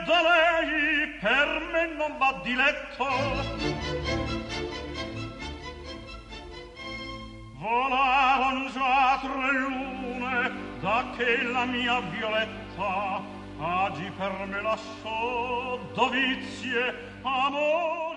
da lei per me non va diletto. Volaron già 3 lune da che la mia Violetta agi per me lasciò dovizie amor.